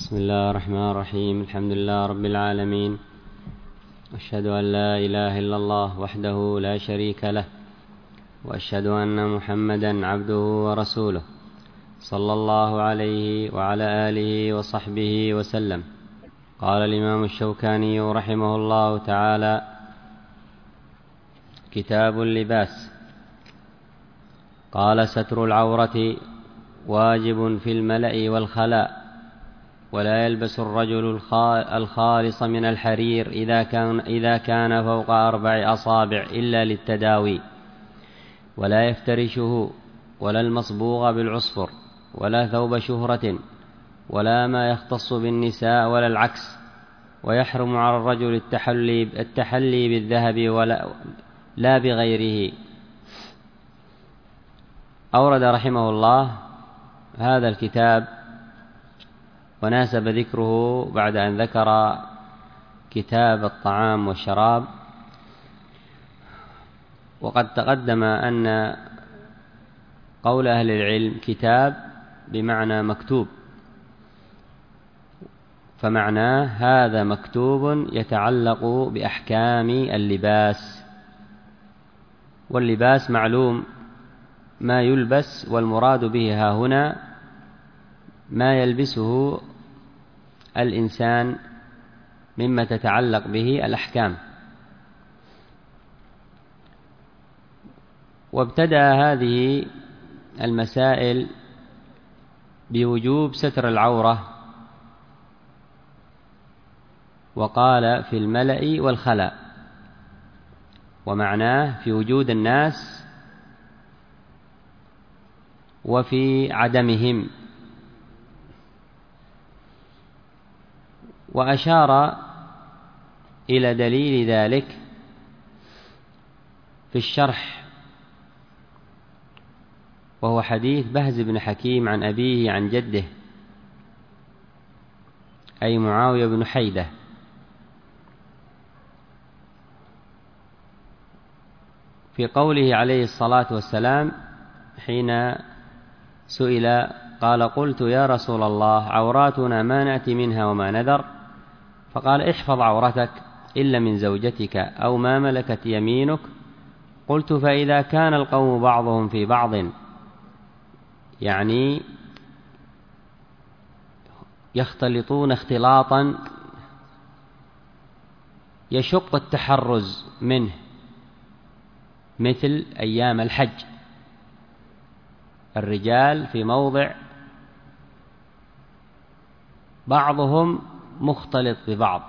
بسم الله الرحمن الرحيم. الحمد لله رب العالمين، أشهد أن لا إله إلا الله وحده لا شريك له، وأشهد أن محمدا عبده ورسوله، صلى الله عليه وعلى آله وصحبه وسلم. قال الإمام الشوكاني رحمه الله تعالى: كتاب اللباس. قال: ستر العورة واجب في الملأ والخلاء، ولا يلبس الرجل الخالص من الحرير إذا كان فوق 4 أصابع إلا للتداوي، ولا يفترشه، ولا المصبوغ بالعصفر، ولا ثوب شهرة، ولا ما يختص بالنساء، ولا العكس. ويحرم على الرجل التحلي بالذهب لا بغيره. أورد رحمه الله هذا الكتاب وناسب ذكره بعد أن ذكر كتاب الطعام والشراب. وقد تقدم أن قول أهل العلم كتاب بمعنى مكتوب، فمعناه هذا مكتوب يتعلق بأحكام اللباس. واللباس معلوم ما يلبس، والمراد به ها هنا ما يلبسه الإنسان مما تتعلق به الأحكام. وابتدأ هذه المسائل بوجوب ستر العورة، وقال في الملأ والخلاء، ومعناه في وجود الناس وفي عدمهم. وأشار إلى دليل ذلك في الشرح، وهو حديث بهز بن حكيم عن أبيه عن جده، أي معاوية بن حيدة، في قوله عليه الصلاة والسلام حين سئل قال: قلت يا رسول الله عوراتنا ما نأتي منها وما نذر، فقال: احفظ عورتك إلا من زوجتك أو ما ملكت يمينك. قلت: فإذا كان القوم بعضهم في بعض، يعني يختلطون اختلاطا يشق التحرز منه، مثل أيام الحج، الرجال في موضع بعضهم مختلط ببعض،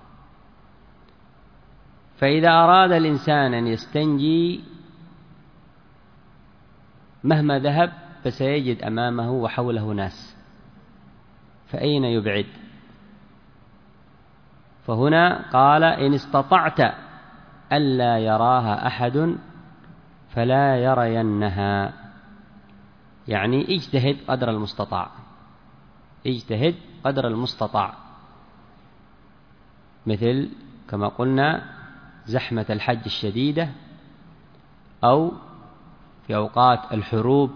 فإذا أراد الإنسان أن يستنجي مهما ذهب فسيجد أمامه وحوله ناس، فأين يبعد؟ فهنا قال: إن استطعت ألا يراها أحد فلا يرينها، يعني اجتهد قدر المستطاع، اجتهد قدر المستطاع، مثل كما قلنا زحمة الحج الشديدة، أو في أوقات الحروب،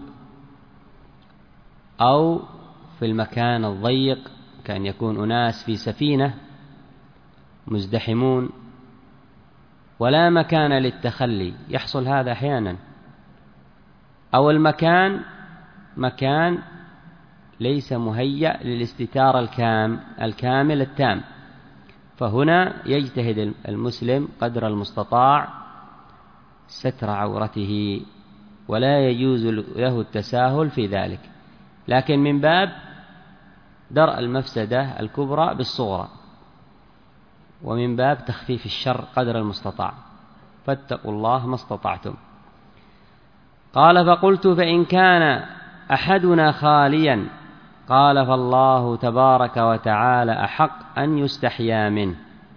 أو في المكان الضيق، كأن يكون أناس في سفينة مزدحمون ولا مكان للتخلي، يحصل هذا أحيانا، أو المكان مكان ليس مهيأ للاستتار الكامل التام، فهنا يجتهد المسلم قدر المستطاع ستر عورته، ولا يجوز له التساهل في ذلك، لكن من باب درء المفسدة الكبرى بالصغرى، ومن باب تخفيف الشر قدر المستطاع، فاتقوا الله ما استطعتم. قال: فقلت: فإن كان أحدنا خاليا؟ قال: فالله تبارك وتعالى أحق أن يستحيا منه.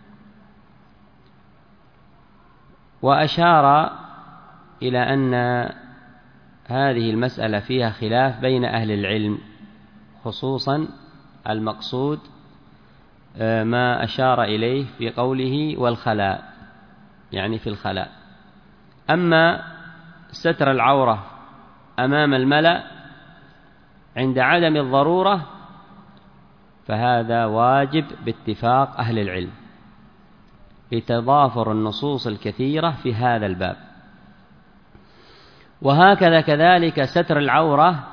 وأشار إلى أن هذه المسألة فيها خلاف بين أهل العلم، خصوصا المقصود ما أشار إليه في قوله والخلاء، يعني في الخلاء. أما ستر العورة أمام الملأ عند عدم الضرورة فهذا واجب باتفاق أهل العلم لتضافر النصوص الكثيرة في هذا الباب. وهكذا كذلك ستر العورة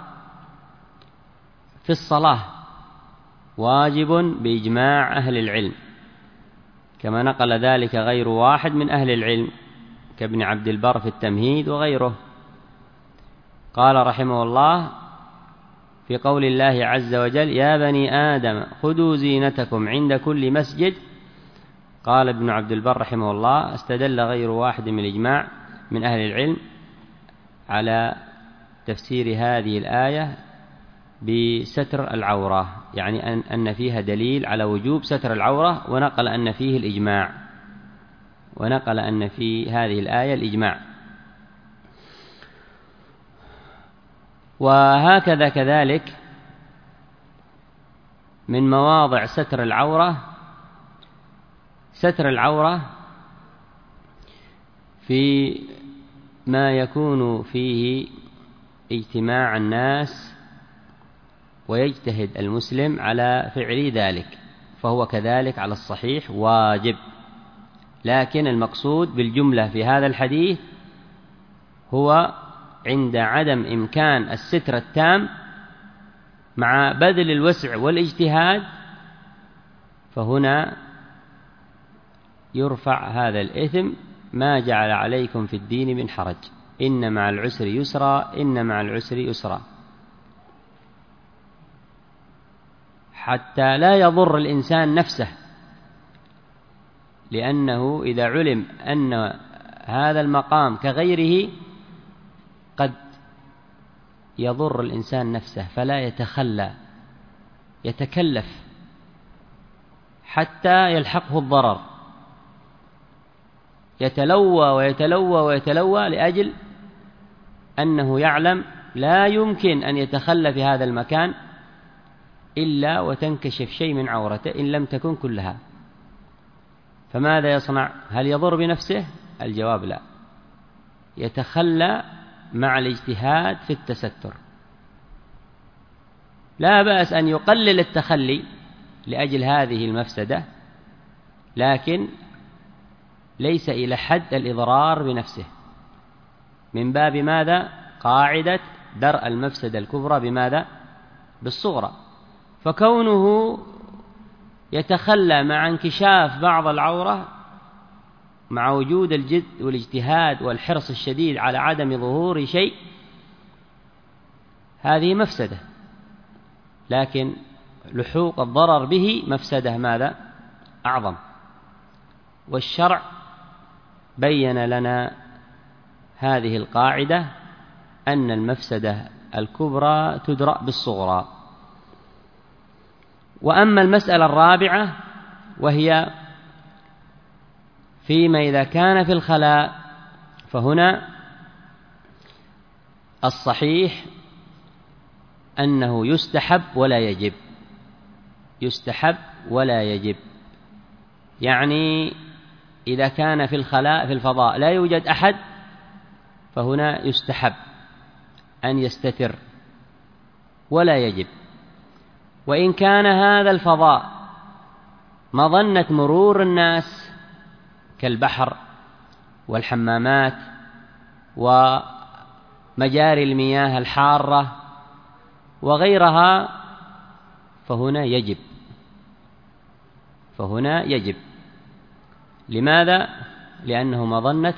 في الصلاة واجب بإجماع أهل العلم، كما نقل ذلك غير واحد من أهل العلم كابن عبد البر في التمهيد وغيره. قال رحمه الله في قول الله عز وجل: يا بني آدم خذوا زينتكم عند كل مسجد. قال ابن عبد البر رحمه الله: استدل غير واحد من الإجماع من أهل العلم على تفسير هذه الآية بستر العورة، يعني أن فيها دليل على وجوب ستر العورة، ونقل أن فيه الإجماع، ونقل أن في هذه الآية الإجماع. وهكذا كذلك من مواضع ستر العورة في ما يكون فيه اجتماع الناس ويجتهد المسلم على فعل ذلك، فهو كذلك على الصحيح واجب. لكن المقصود بالجملة في هذا الحديث هو عند عدم إمكان الستر التام مع بذل الوسع والاجتهاد، فهنا يرفع هذا الإثم: ما جعل عليكم في الدين من حرج، إن مع العسر يسرا، إن مع العسر يسرا، حتى لا يضر الإنسان نفسه، لأنه إذا علم أن هذا المقام كغيره قد يضر الإنسان نفسه فلا يتكلف حتى يلحقه الضرر، يتلوى ويتلوى ويتلوى لأجل أنه يعلم لا يمكن أن يتخلى في هذا المكان إلا وتنكشف شيء من عورته إن لم تكن كلها. فماذا يصنع؟ هل يضر بنفسه؟ الجواب لا، يتخلى مع الاجتهاد في التستر. لا بأس أن يقلل التخلي لأجل هذه المفسدة، لكن ليس إلى حد الإضرار بنفسه، من باب ماذا؟ قاعدة درء المفسدة الكبرى بماذا؟ بالصغرى. فكونه يتخلى مع انكشاف بعض العورة مع وجود الجد والاجتهاد والحرص الشديد على عدم ظهور شيء، هذه مفسدة، لكن لحوق الضرر به مفسدة ماذا؟ أعظم. والشرع بين لنا هذه القاعدة أن المفسدة الكبرى تدرأ بالصغرى. وأما المسألة الرابعة وهي فيما إذا كان في الخلاء، فهنا الصحيح أنه يستحب ولا يجب، يستحب ولا يجب، يعني إذا كان في الخلاء في الفضاء لا يوجد أحد فهنا يستحب أن يستتر ولا يجب. وإن كان هذا الفضاء مظنة مرور الناس كالبحر والحمامات ومجاري المياه الحارة وغيرها فهنا يجب. لماذا؟ لأنه مظنة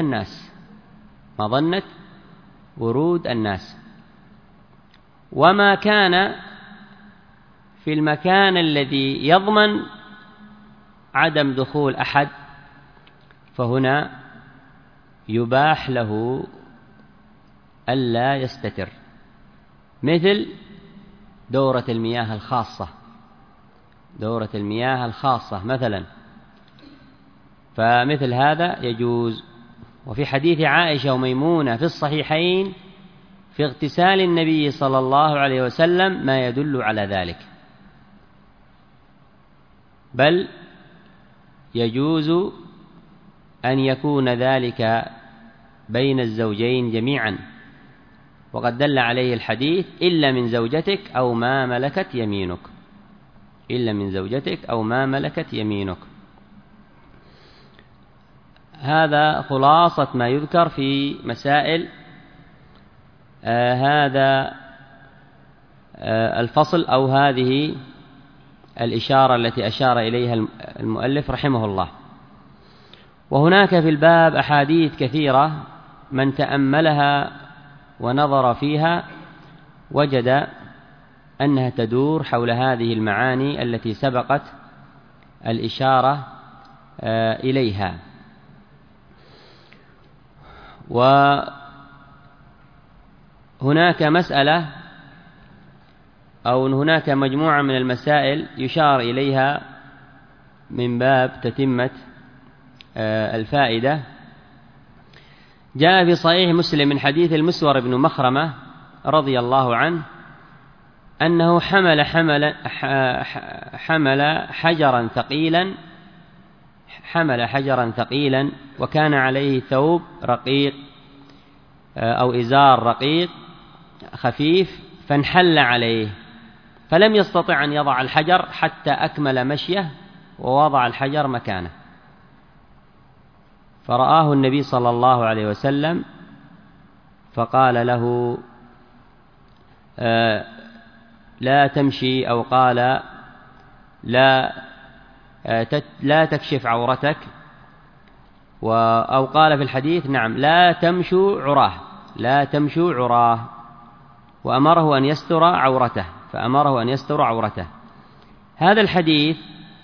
ورود الناس. وما كان في المكان الذي يضمن عدم دخول أحد فهنا يباح له ألا يستتر، مثل دورة المياه الخاصة مثلا، فمثل هذا يجوز. وفي حديث عائشة وميمونة في الصحيحين في اغتسال النبي صلى الله عليه وسلم ما يدل على ذلك، بل يجوز أن يكون ذلك بين الزوجين جميعا، وقد دل عليه الحديث: إلا من زوجتك أو ما ملكت يمينك. إلا من زوجتك أو ما ملكت يمينك. هذا خلاصة ما يذكر في مسائل هذا الفصل أو هذه الإشارة التي أشار إليها المؤلف رحمه الله. وهناك في الباب أحاديث كثيرة من تأملها ونظر فيها وجد أنها تدور حول هذه المعاني التي سبقت الإشارة إليها. وهناك مسألة أو هناك مجموعة من المسائل يشار إليها من باب تتمة الفائدة. جاء في صحيح مسلم من حديث المسور بن مخرمة رضي الله عنه أنه حمل حجرا ثقيلا وكان عليه ثوب رقيق أو إزار رقيق خفيف فانحل عليه فلم يستطع أن يضع الحجر حتى أكمل مشيه ووضع الحجر مكانه. فرآه النبي صلى الله عليه وسلم فقال له لا تمشي أو قال لا تكشف عورتك أو قال في الحديث نعم لا تمشوا عراه وأمره أن يستر عورته. هذا الحديث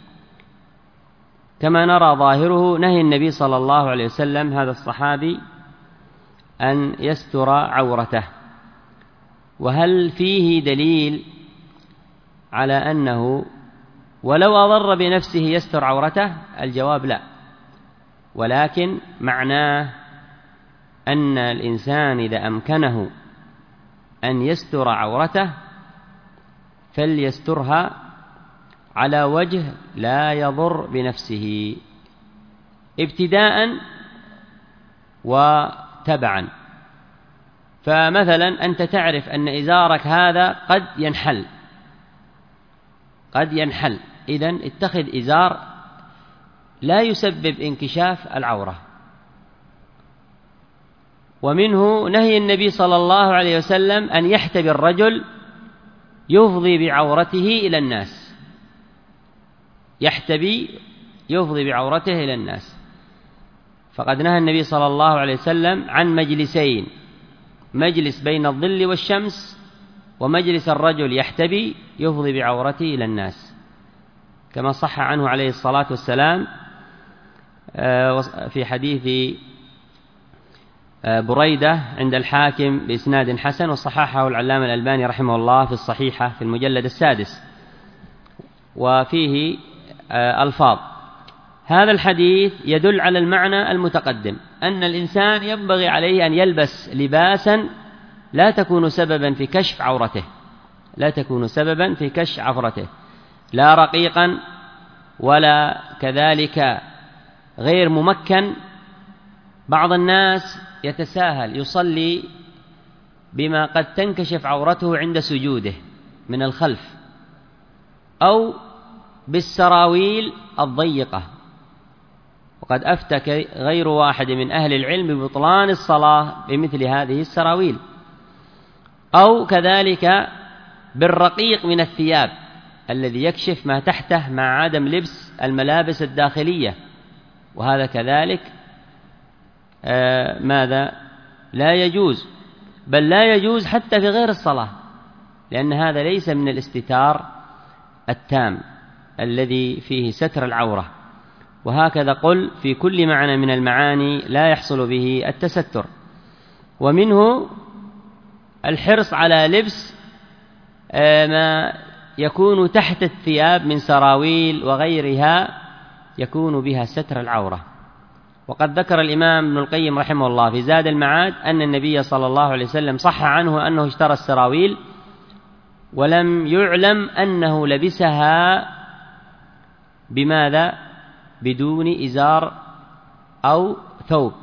كما نرى ظاهره نهي النبي صلى الله عليه وسلم هذا الصحابي أن يستر عورته. وهل فيه دليل على أنه ولو أضر بنفسه يستر عورته؟ الجواب لا، ولكن معناه أن الإنسان إذا أمكنه أن يستر عورته فليسترها على وجه لا يضر بنفسه ابتداء وتبعا. فمثلا أنت تعرف أن إزارك هذا قد ينحل إذن اتخذ إزار لا يسبب انكشاف العورة. ومنه نهي النبي صلى الله عليه وسلم أن يحتبي الرجل يفضي بعورته إلى الناس، فقد نهى النبي صلى الله عليه وسلم عن مجلسين: مجلس بين الظل والشمس، ومجلس الرجل يحتبي يفضي بعورته إلى الناس، كما صح عنه عليه الصلاة والسلام في حديث بريدة عند الحاكم بإسناد حسن، وصححه العلامة الألباني رحمه الله في الصحيحة في المجلد 6، وفيه ألفاظ. هذا الحديث يدل على المعنى المتقدم، أن الإنسان ينبغي عليه أن يلبس لباسا لا تكون سببا في كشف عورته، لا رقيقا ولا كذلك غير ممكن. بعض الناس يتساهل يصلي بما قد تنكشف عورته عند سجوده من الخلف، أو بالسراويل الضيقة، وقد أفتى غير واحد من أهل العلم ببطلان الصلاة بمثل هذه السراويل، أو كذلك بالرقيق من الثياب الذي يكشف ما تحته مع عدم لبس الملابس الداخلية، وهذا كذلك ماذا لا يجوز، بل لا يجوز حتى في غير الصلاة، لأن هذا ليس من الاستتار التام الذي فيه ستر العورة. وهكذا قل في كل معنى من المعاني لا يحصل به التستر. ومنه الحرص على لبس ما يكون تحت الثياب من سراويل وغيرها يكون بها ستر العورة. وقد ذكر الإمام ابن القيم رحمه الله في زاد المعاد أن النبي صلى الله عليه وسلم صح عنه أنه اشترى السراويل ولم يعلم أنه لبسها بماذا؟ بدون إزار أو ثوب،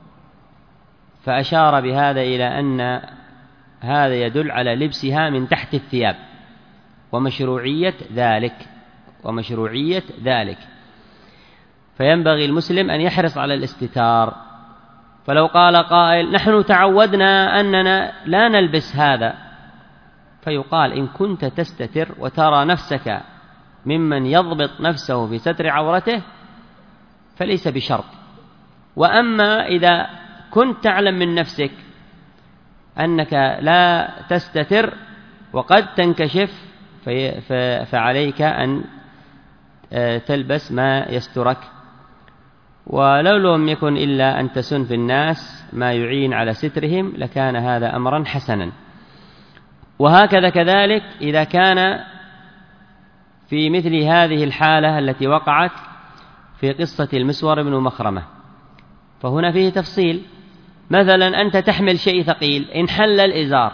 فأشار بهذا إلى أن هذا يدل على لبسها من تحت الثياب ومشروعية ذلك. ومشروعية ذلك. فينبغي المسلم أن يحرص على الاستتار. فلو قال قائل: نحن تعودنا أننا لا نلبس هذا، فيقال: إن كنت تستتر وترى نفسك ممن يضبط نفسه في ستر عورته فليس بشرط. وأما إذا كنت تعلم من نفسك أنك لا تستتر وقد تنكشف فعليك أن تلبس ما يسترك، ولو لم يكن إلا أن تسن في الناس ما يعين على سترهم لكان هذا أمرا حسنا. وهكذا كذلك إذا كان في مثل هذه الحالة التي وقعت في قصة المسور بن مخرمة، فهنا فيه تفصيل. مثلا أنت تحمل شيء ثقيل، انحل الإزار،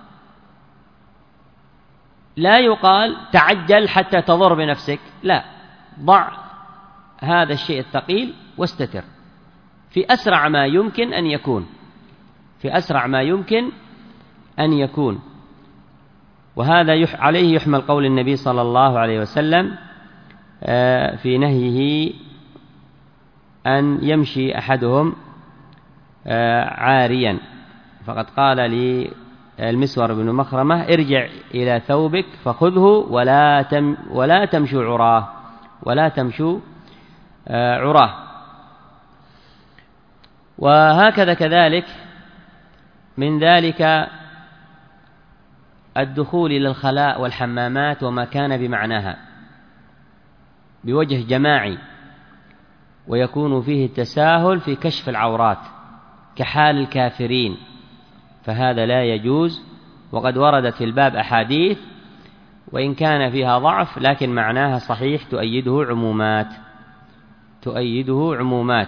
لا يقال تعجل حتى تضر بنفسك، لا، ضع هذا الشيء الثقيل واستتر في أسرع ما يمكن أن يكون، في أسرع ما يمكن أن يكون. وهذا عليه يحمل قول النبي صلى الله عليه وسلم في نهيه أن يمشي أحدهم عاريا، فقد قال للمسور بن مخرمة: ارجع إلى ثوبك فخذه ولا تمشوا عراه، ولا تمشوا عراه. وهكذا كذلك من ذلك الدخول إلى الخلاء والحمامات وما كان بمعناها بوجه جماعي، ويكون فيه التساهل في كشف العورات كحال الكافرين، فهذا لا يجوز. وقد وردت في الباب أحاديث وإن كان فيها ضعف لكن معناها صحيح تؤيده عمومات.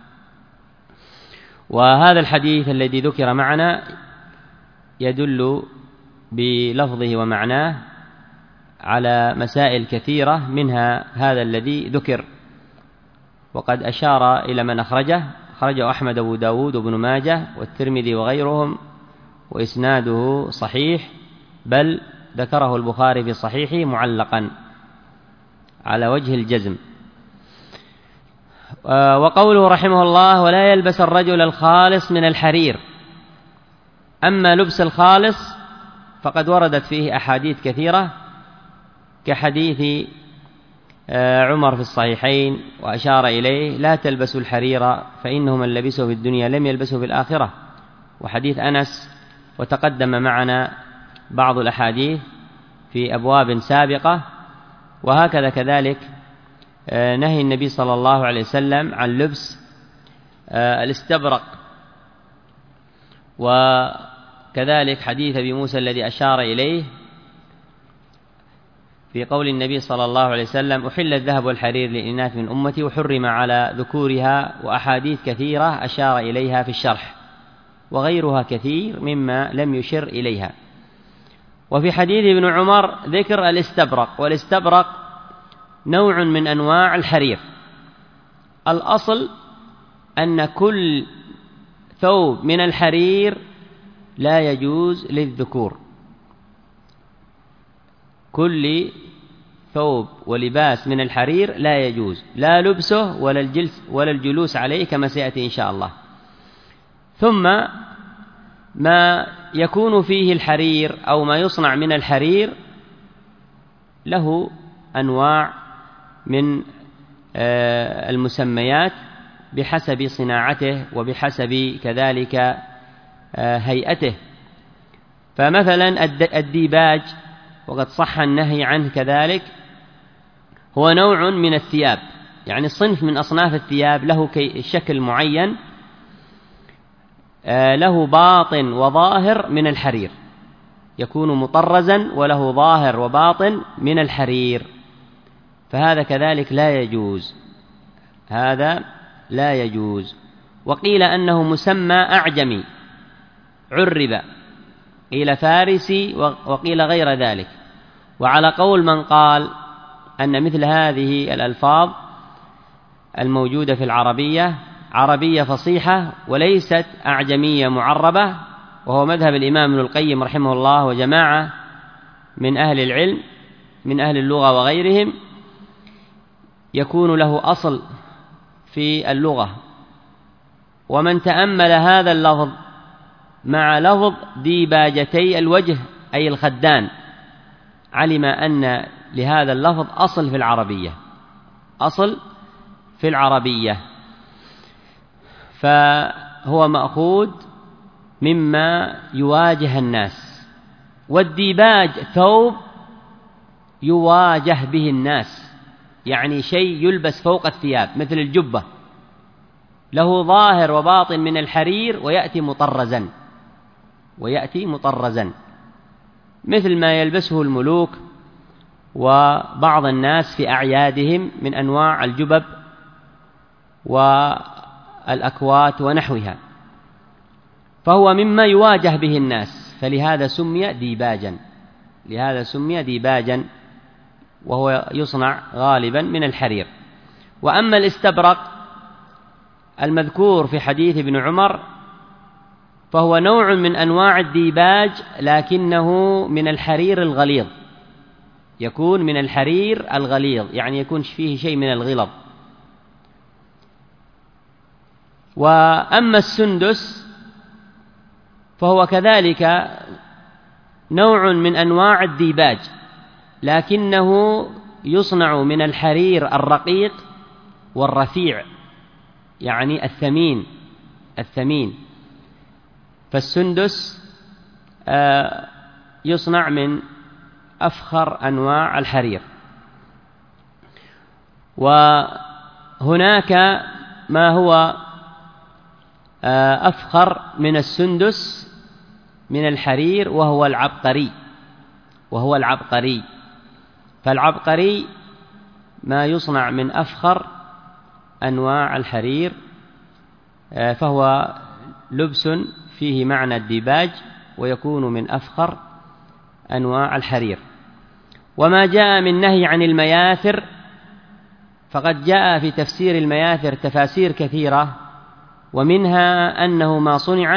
وهذا الحديث الذي ذكر معنا يدل بلفظه ومعناه على مسائل كثيرة، منها هذا الذي ذكر. وقد أشار إلى من أخرجه أحمد وأبو داود وابن ماجه والترمذي وغيرهم، وإسناده صحيح، بل ذكره البخاري في صحيحه معلقا على وجه الجزم. وقوله رحمه الله: ولا يلبس الرجل الخالص من الحرير. أما لبس الخالص فقد وردت فيه أحاديث كثيرة، كحديث عمر في الصحيحين وأشار إليه: لا تلبسوا الحرير فإنه من لبسه في الدنيا لم يلبسه في الآخرة. وحديث أنس، وتقدم معنا بعض الأحاديث في أبواب سابقة. وهكذا كذلك نهي النبي صلى الله عليه وسلم عن لبس الاستبرق، وكذلك حديث أبي موسى الذي أشار إليه في قول النبي صلى الله عليه وسلم: أحل الذهب والحرير للإناث من أمتي وحرم على ذكورها، وأحاديث كثيرة أشار إليها في الشرح، وغيرها كثير مما لم يشر إليها. وفي حديث ابن عمر ذكر الاستبرق، والاستبرق نوع من أنواع الحرير. الأصل أن كل ثوب من الحرير لا يجوز للذكور، كل ثوب ولباس من الحرير لا يجوز لا لبسه ولا الجلوس عليه كما سيأتي إن شاء الله. ثم ما يكون فيه الحرير أو ما يصنع من الحرير له أنواع من المسميات بحسب صناعته وبحسب كذلك هيئته. فمثلا الديباج، وقد صح النهي عنه كذلك، هو نوع من الثياب، يعني صنف من أصناف الثياب، له شكل معين، له باطن وظاهر من الحرير، يكون مطرزا وله ظاهر وباطن من الحرير، فهذا كذلك لا يجوز، هذا لا يجوز. وقيل أنه مسمى أعجمي عرب، قيل فارسي وقيل غير ذلك. وعلى قول من قال أن مثل هذه الألفاظ الموجودة في العربية عربية فصيحة وليست أعجمية معربة، وهو مذهب الإمام ابن القيم رحمه الله وجماعة من أهل العلم من أهل اللغة وغيرهم، يكون له أصل في اللغة. ومن تأمل هذا اللفظ مع لفظ ديباجتي الوجه أي الخدان علم أن لهذا اللفظ أصل في العربية، أصل في العربية، فهو مأخوذ مما يواجه الناس. والديباج ثوب يواجه به الناس، يعني شيء يلبس فوق الثياب مثل الجبة، له ظاهر وباطن من الحرير ويأتي مطرزا مثل ما يلبسه الملوك وبعض الناس في أعيادهم من أنواع الجبب والأكوات ونحوها، فهو مما يواجه به الناس، فلهذا سمي ديباجا، وهو يصنع غالبا من الحرير. وأما الاستبرق المذكور في حديث ابن عمر فهو نوع من أنواع الديباج، لكنه من الحرير الغليظ، يكون من الحرير الغليظ، يعني يكون فيه شيء من الغلظ. وأما السندس فهو كذلك نوع من أنواع الديباج، لكنه يصنع من الحرير الرقيق والرفيع، يعني الثمين. فالسندس يصنع من أفخر أنواع الحرير. وهناك ما هو أفخر من السندس من الحرير وهو العبقري. فالعبقري ما يصنع من أفخر أنواع الحرير، فهو لبس فيه معنى الديباج ويكون من أفخر أنواع الحرير. وما جاء من نهي عن المياثر فقد جاء في تفسير المياثر تفاسير كثيرة، ومنها أنه ما صنع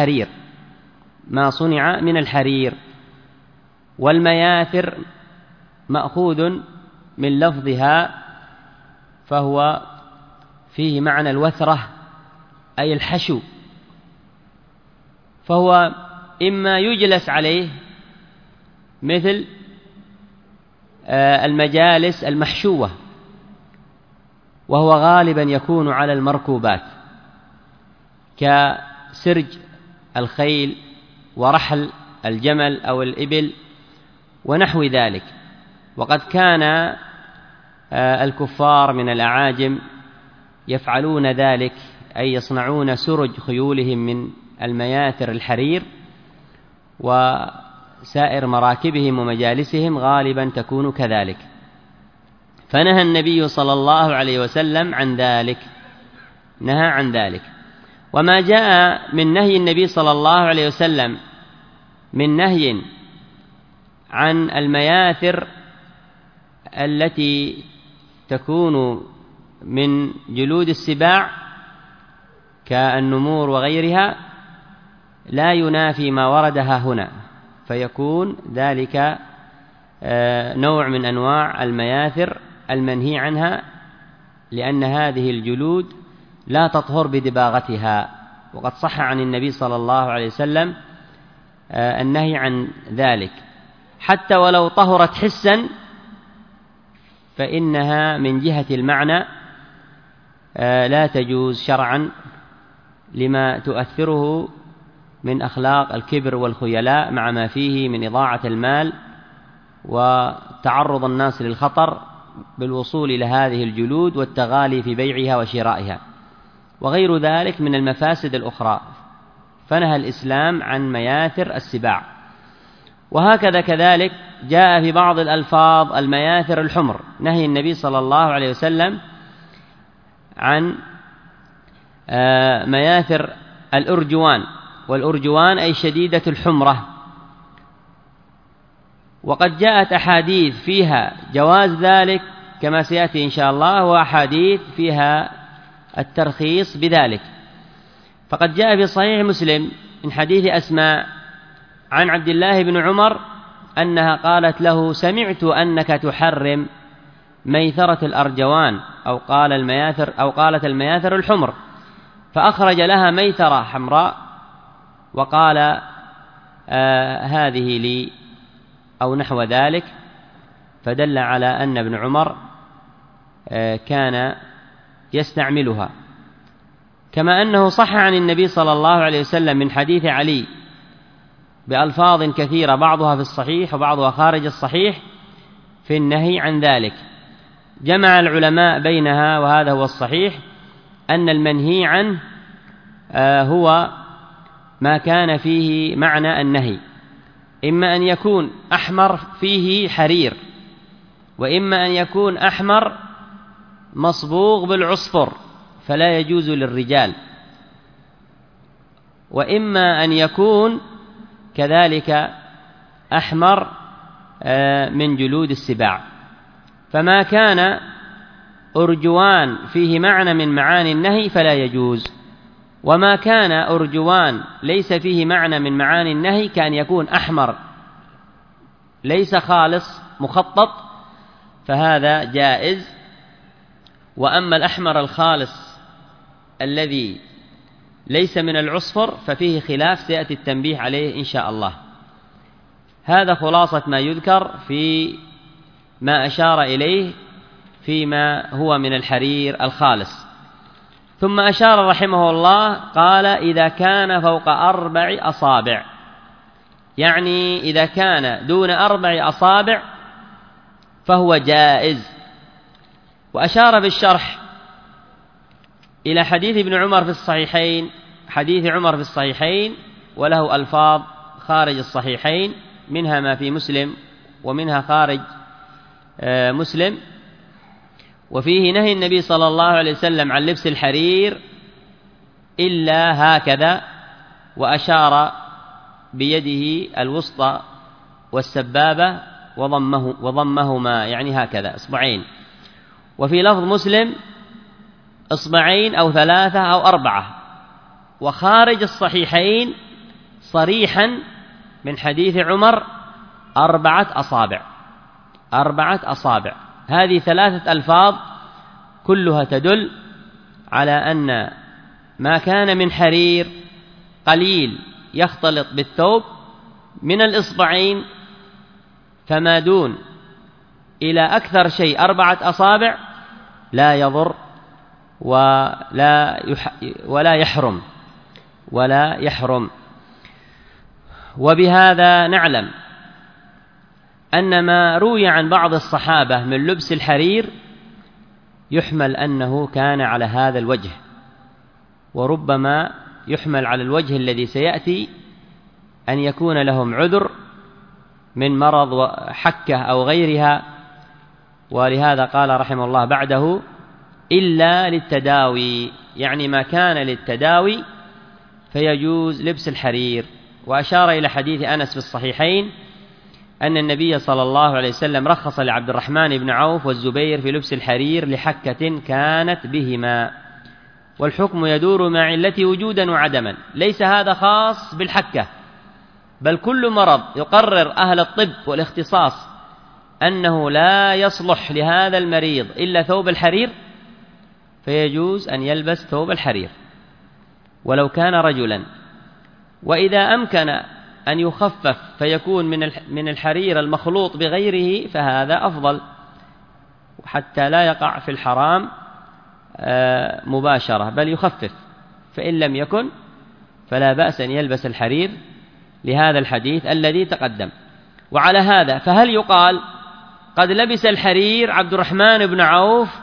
من الحرير. والمياثر مأخوذ من لفظها، فهو فيه معنى الوثرة أي الحشو، فهو إما يجلس عليه مثل المجالس المحشوة، وهو غالبا يكون على المركوبات كسرج الخيل ورحل الجمل أو الإبل ونحو ذلك. وقد كان الكفار من الأعاجم يفعلون ذلك، أي يصنعون سرج خيولهم من المياثر الحرير، وسائر مراكبهم ومجالسهم غالبا تكون كذلك. فنهى النبي صلى الله عليه وسلم عن ذلك. وما جاء من نهي النبي صلى الله عليه وسلم من نهي عن المياثر التي تكون من جلود السباع كالنمور وغيرها لا ينافي ما وردها هنا، فيكون ذلك نوع من أنواع المياثر المنهي عنها، لأن هذه الجلود لا تطهر بدباغتها، وقد صح عن النبي صلى الله عليه وسلم النهي عن ذلك. حتى ولو طهرت حسا فإنها من جهة المعنى لا تجوز شرعا، لما تؤثره من أخلاق الكبر والخيلاء، مع ما فيه من إضاعة المال وتعرض الناس للخطر بالوصول إلى هذه الجلود والتغالي في بيعها وشرائها وغير ذلك من المفاسد الأخرى. فنهى الإسلام عن مياثر السباع. وهكذا كذلك جاء في بعض الألفاظ المياثر الحمر، نهي النبي صلى الله عليه وسلم عن مياثر الأرجوان، والأرجوان أي شديدة الحمرة. وقد جاءت أحاديث فيها جواز ذلك كما سيأتي إن شاء الله، وأحاديث فيها الترخيص بذلك. فقد جاء في صحيح مسلم من حديث أسماء عن عبد الله بن عمر أنها قالت له: سمعت أنك تحرم ميثرة الأرجوان، أو قالت المياثر الحمر، فأخرج لها ميثرة حمراء وقال هذه لي أو نحو ذلك، فدل على أن ابن عمر كان يستعملها. كما أنه صح عن النبي صلى الله عليه وسلم من حديث علي بألفاظ كثيرة بعضها في الصحيح وبعضها خارج الصحيح في النهي عن ذلك. جمع العلماء بينها، وهذا هو الصحيح، أن المنهي عنه هو ما كان فيه معنى النهي، إما أن يكون أحمر فيه حرير، وإما أن يكون أحمر مصبوغ بالعصفر فلا يجوز للرجال، وإما أن يكون كذلك أحمر من جلود السباع. فما كان أرجوان فيه معنى من معاني النهي فلا يجوز، وما كان أرجوان ليس فيه معنى من معاني النهي كأن يكون أحمر ليس خالص مخطط فهذا جائز. وأما الأحمر الخالص الذي ليس من العصفر ففيه خلاف سيأتي التنبيه عليه إن شاء الله. هذا خلاصة ما يذكر في ما أشار إليه فيما هو من الحرير الخالص. ثم أشار رحمه الله قال: إذا كان فوق 4 أصابع، يعني إذا كان دون 4 أصابع فهو جائز. وأشار بالشرح إلى حديث ابن عمر في الصحيحين، حديث عمر في الصحيحين وله ألفاظ خارج الصحيحين، منها ما في مسلم ومنها خارج مسلم، وفيه نهي النبي صلى الله عليه وسلم عن لبس الحرير إلا هكذا، وأشار بيده الوسطى والسبابة وضمهما، يعني هكذا إصبعين. وفي لفظ مسلم 2 أو 3 أو 4. وخارج الصحيحين صريحا من حديث عمر 4 أصابع. 4 أصابع، هذه 3 ألفاظ كلها تدل على أن ما كان من حرير قليل يختلط بالثوب من الإصبعين فما دون إلى أكثر شيء 4 أصابع لا يضر ولا يحرم. وبهذا نعلم أن ما روي عن بعض الصحابة من لبس الحرير يحمل أنه كان على هذا الوجه، وربما يحمل على الوجه الذي سيأتي أن يكون لهم عذر من مرض وحكة أو غيرها. ولهذا قال رحمه الله بعده: إلا للتداوي، يعني ما كان للتداوي فيجوز لبس الحرير. وأشار إلى حديث أنس في الصحيحين أن النبي صلى الله عليه وسلم رخص لعبد الرحمن بن عوف والزبير في لبس الحرير لحكة كانت بهما، والحكم يدور مع علته وجودا وعدما. ليس هذا خاص بالحكة، بل كل مرض يقرر أهل الطب والاختصاص أنه لا يصلح لهذا المريض إلا ثوب الحرير فيجوز أن يلبس ثوب الحرير ولو كان رجلا. وإذا أمكن أن يخفف فيكون من الحرير المخلوط بغيره فهذا أفضل، حتى لا يقع في الحرام مباشرة، بل يخفف. فإن لم يكن فلا بأس أن يلبس الحرير لهذا الحديث الذي تقدم. وعلى هذا فهل يقال قد لبس الحرير عبد الرحمن بن عوف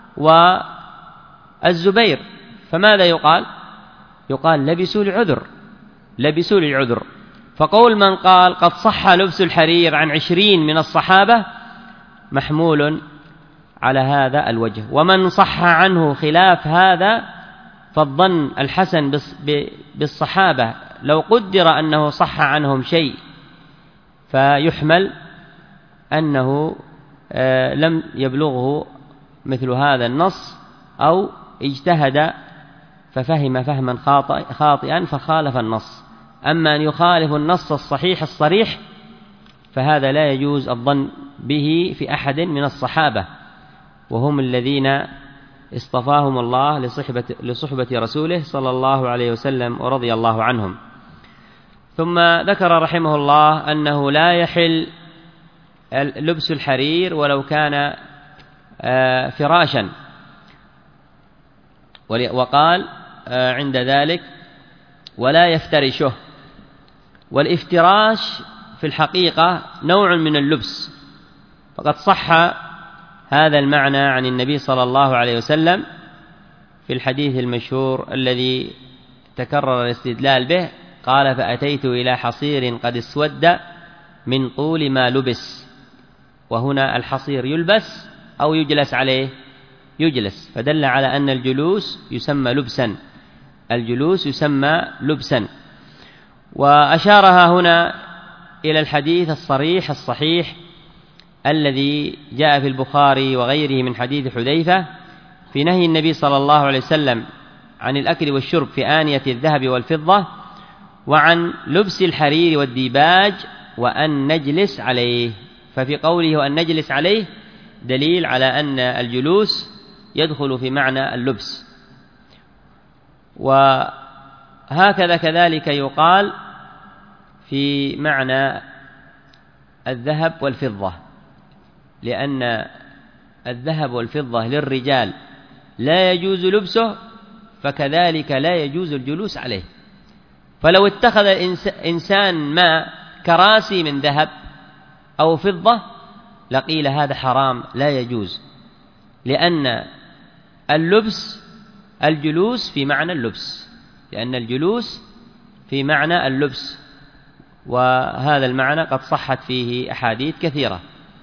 والزبير؟ فماذا يقال؟ يقال لبسوا للعذر. فقول من قال قد صح لبس الحرير عن 20 من الصحابة محمول على هذا الوجه. ومن صح عنه خلاف هذا فالظن الحسن بالصحابة لو قدر أنه صح عنهم شيء فيحمل أنه لم يبلغه مثل هذا النص، أو اجتهد ففهم فهما خاطئا فخالف النص. أما أن يخالف النص الصحيح الصريح فهذا لا يجوز الظن به في أحد من الصحابة، وهم الذين اصطفاهم الله لصحبة رسوله صلى الله عليه وسلم ورضي الله عنهم. ثم ذكر رحمه الله أنه لا يحل لبس الحرير ولو كان فراشا، وقال عند ذلك ولا يفترشه. والافتراش في الحقيقة نوع من اللبس، فقد صح هذا المعنى عن النبي صلى الله عليه وسلم في الحديث المشهور الذي تكرر الاستدلال به، قال فأتيت إلى حصير قد اسود من طول ما لبس. وهنا الحصير يلبس أو يجلس عليه؟ يجلس، فدل على أن الجلوس يسمى لبسا، الجلوس يسمى لبسا. وأشارها هنا إلى الحديث الصريح الصحيح الذي جاء في البخاري وغيره من حديث حذيفة في نهي النبي صلى الله عليه وسلم عن الأكل والشرب في آنية الذهب والفضة، وعن لبس الحرير والديباج، وأن نجلس عليه. ففي قوله وأن نجلس عليه دليل على أن الجلوس يدخل في معنى اللبس. وهكذا كذلك يقال في معنى الذهب والفضة، لأن الذهب والفضة للرجال لا يجوز لبسه، فكذلك لا يجوز الجلوس عليه. فلو اتخذ إنسان ما كراسي من ذهب أو فضة لقيل هذا حرام لا يجوز، لأن اللبس الجلوس في معنى اللبس، لأن الجلوس في معنى اللبس، وهذا المعنى قد صحت فيه أحاديث كثيرة.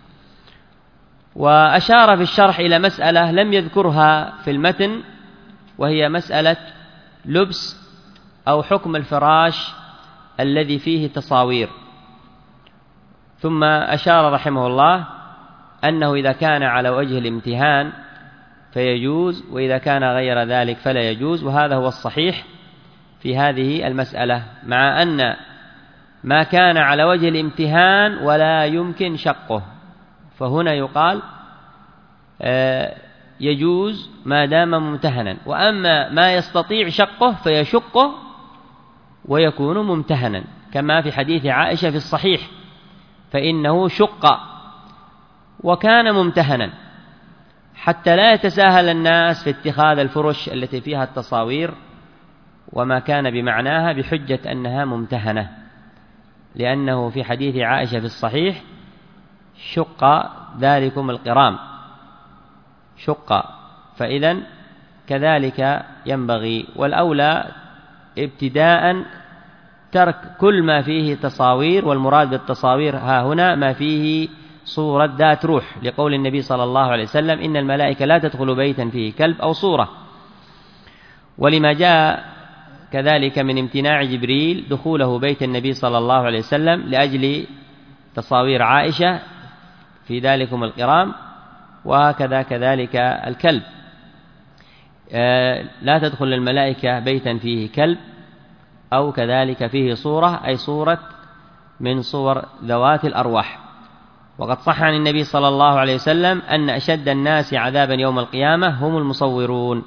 وأشار في الشرح إلى مسألة لم يذكرها في المتن، وهي مسألة لبس أو حكم الفراش الذي فيه تصاوير. ثم أشار رحمه الله أنه إذا كان على وجه الامتهان فيجوز، وإذا كان غير ذلك فلا يجوز، وهذا هو الصحيح في هذه المسألة، مع أن ما كان على وجه الامتهان ولا يمكن شقه، فهنا يقال يجوز ما دام ممتهنا. وأما ما يستطيع شقه فيشقه ويكون ممتهنا، كما في حديث عائشة في الصحيح، فإنه شق وكان ممتهنا، حتى لا يتساهل الناس في اتخاذ الفرش التي فيها التصاوير وما كان بمعناها بحجة أنها ممتهنة، لأنه في حديث عائشة في الصحيح شق ذلكم القرام، شق. فإذن كذلك ينبغي والأولى ابتداء ترك كل ما فيه تصاوير، والمراد بالتصاوير ها هنا ما فيه صورة ذات روح، لقول النبي صلى الله عليه وسلم إن الملائكة لا تدخل بيتا فيه كلب أو صورة. ولما جاء كذلك من امتناع جبريل دخوله بيت النبي صلى الله عليه وسلم لأجل تصاوير عائشة في ذلكم القرام، وهكذا كذلك الكلب لا تدخل الملائكة بيتا فيه كلب أو كذلك فيه صورة، أي صورة من صور ذوات الأرواح. وقد صح عن النبي صلى الله عليه وسلم أن أشد الناس عذابا يوم القيامة هم المصورون،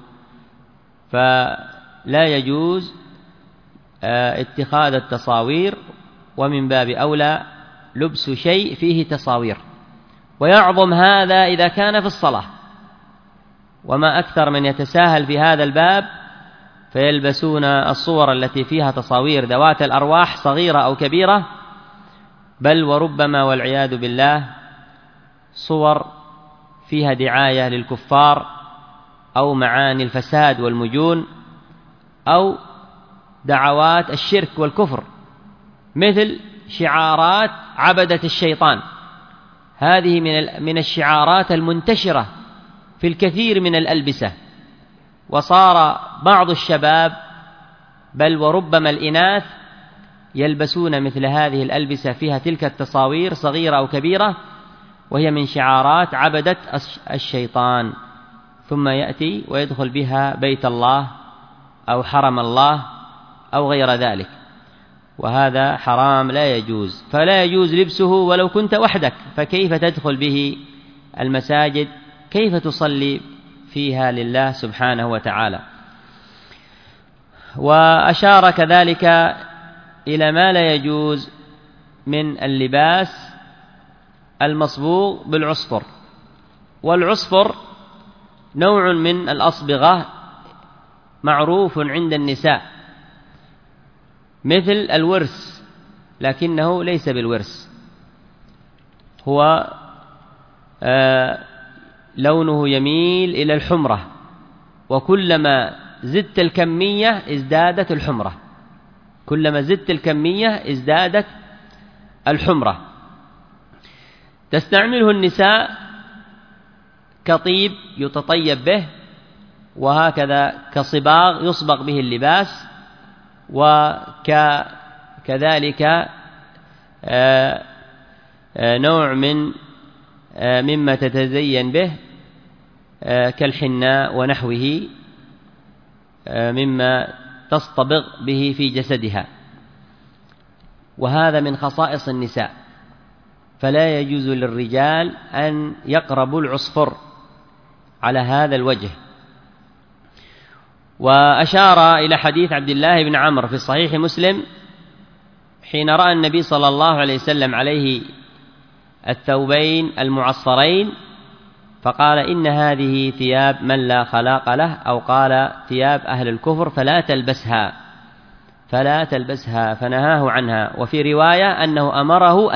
فلا يجوز اتخاذ التصاوير، ومن باب أولى لبس شيء فيه تصاوير. ويعظم هذا إذا كان في الصلاة، وما أكثر من يتساهل في هذا الباب فيلبسون الصور التي فيها تصاوير ذوات الأرواح صغيرة أو كبيرة، بل وربما والعياذ بالله صور فيها دعاية للكفار أو معاني الفساد والمجون أو دعوات الشرك والكفر، مثل شعارات عبدة الشيطان. هذه من الشعارات المنتشرة في الكثير من الألبسة، وصار بعض الشباب بل وربما الإناث يلبسون مثل هذه الألبسة فيها تلك التصاوير صغيرة أو كبيرة، وهي من شعارات عبدة الشيطان، ثم يأتي ويدخل بها بيت الله أو حرم الله أو غير ذلك، وهذا حرام لا يجوز. فلا يجوز لبسه ولو كنت وحدك، فكيف تدخل به المساجد كيف تصلي فيها لله سبحانه وتعالى. وأشار كذلك إلى ما لا يجوز من اللباس المصبوغ بالعصفر. والعصفر نوع من الأصبغة معروف عند النساء مثل الورس، لكنه ليس بالورس، هو لونه يميل إلى الحمرة، وكلما زدت الكمية ازدادت الحمرة، كلما زدت الكمية ازدادت الحمرة. تستعمله النساء كطيب يتطيب به، وهكذا كصباغ يصبغ به اللباس، وكذلك نوع مما تتزين به كالحناء ونحوه مما تصطبغ به في جسدها، وهذا من خصائص النساء، فلا يجوز للرجال أن يقربوا العصفر على هذا الوجه. وأشار إلى حديث عبد الله بن عمرو في صحيح مسلم حين رأى النبي صلى الله عليه وسلم عليه الثوبين المعصفرين فقال: إن هذه ثياب من لا خلاق له، أو قال ثياب أهل الكفر فلا تلبسها، فنهاه عنها. وفي رواية أنه أمره